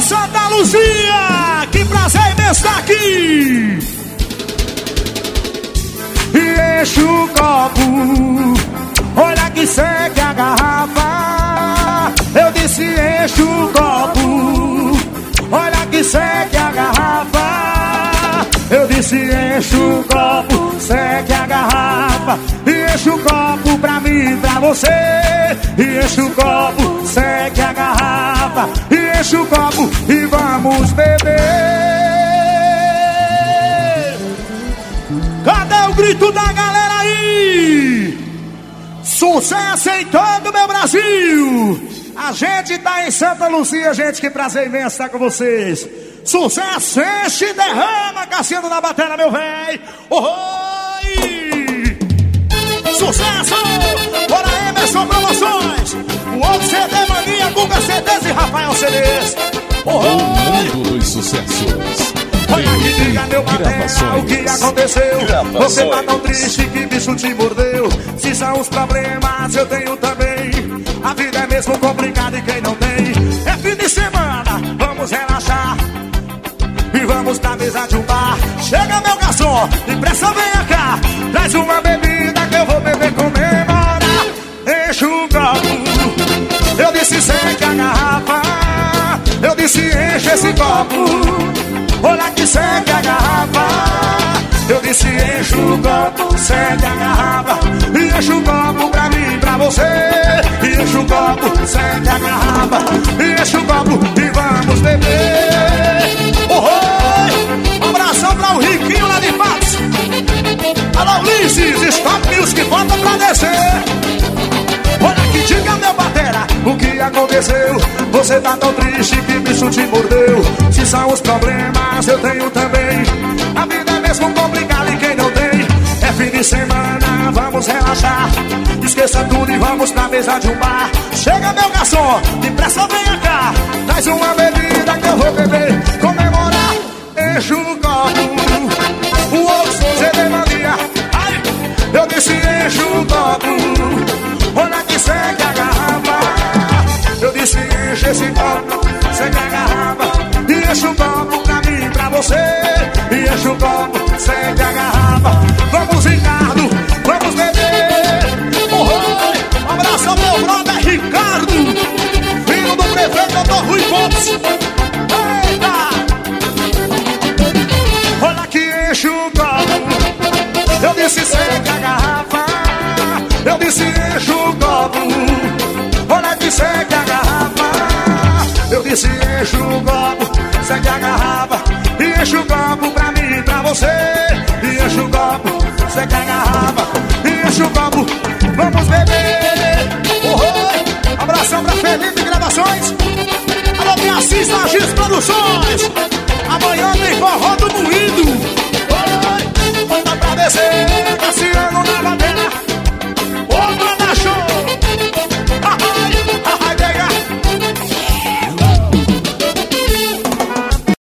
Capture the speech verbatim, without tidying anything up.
Santa Luzia, que prazer em estar aqui. E enche o copo, olha que segue a garrafa. Eu disse enche o copo, olha que segue a garrafa. Eu disse enche o copo, segue a garrafa. E enche o copo pra mim e pra você. E enche o copo, segue a garrafa. E enche o copo e vamos beber. Cadê o grito da galera aí? Sucesso em todo o meu Brasil. A gente tá em Santa Luzia, gente, que prazer imenso estar com vocês. Sucesso, enche e derrama, Cassiano da bateria, meu véi. Oi! Sucesso! Bora, Emerson Promoções. O outro C D Mania, Guga C Ds e Rafael C Ds. O mundo dos sucessos. Olha que diga, meu batera, o que aconteceu? Gravações. Você tá tão triste que bicho te mordeu. Se são os problemas, eu tenho também. A vida é mesmo complicada e quem não tem. É fim de semana, vamos relaxar e vamos pra mesa de um bar. Chega, meu garçom, depressa venha cá. Traz uma bebida que eu vou beber, comemorar. Enche o copo, eu disse segue a garrafa. Eu disse enche esse copo, olha que segue a garrafa. Eu disse enche o copo, segue a garrafa. E enche o copo pra mim e pra você. E enche o copo, segue a garrafa. E enche o copo e vamos beber. Oh, oh. Um abração pra o Riquinho lá de Patos. Alô, Ulisses, Stop Music, volta pra descer. Olha que diga, meu batera, o que aconteceu? Você tá tão triste que bicho te mordeu. Se são os problemas, eu tenho também. A vida é mesmo complicada e quem não tem. É fim de semana, vamos relaxar. Esqueça tudo e vamos pra mesa de um bar. Chega, meu garçom, depressa venha cá. Traz uma bebida que eu vou beber, comemorar. Enche o copo, o outro C D Mania. Ai, eu disse enche o copo, olha que segue a garrafa. Eu disse enche esse copo, segue a garrafa. E enche o copo pra mim e pra você. E enche o copo, segue a garrafa. Vamos, Ricardo, vamos beber. Oh, oh. Um abraço ao meu brother Ricardo, filho do prefeito doutor Rui Pontes. Eita! Olha que enche o copo, eu disse segue a garrafa. Eu disse enche o copo, olha que segue a garrafa. Eu disse enche o copo, segue a garrafa. E enche o copo pra mim e pra você. E enche o copo, segue a garrafa. E enche o copo, vamos beber. Oh, oh. Abração pra Felipe Gravações. Alô, minha Assis Agis Produções.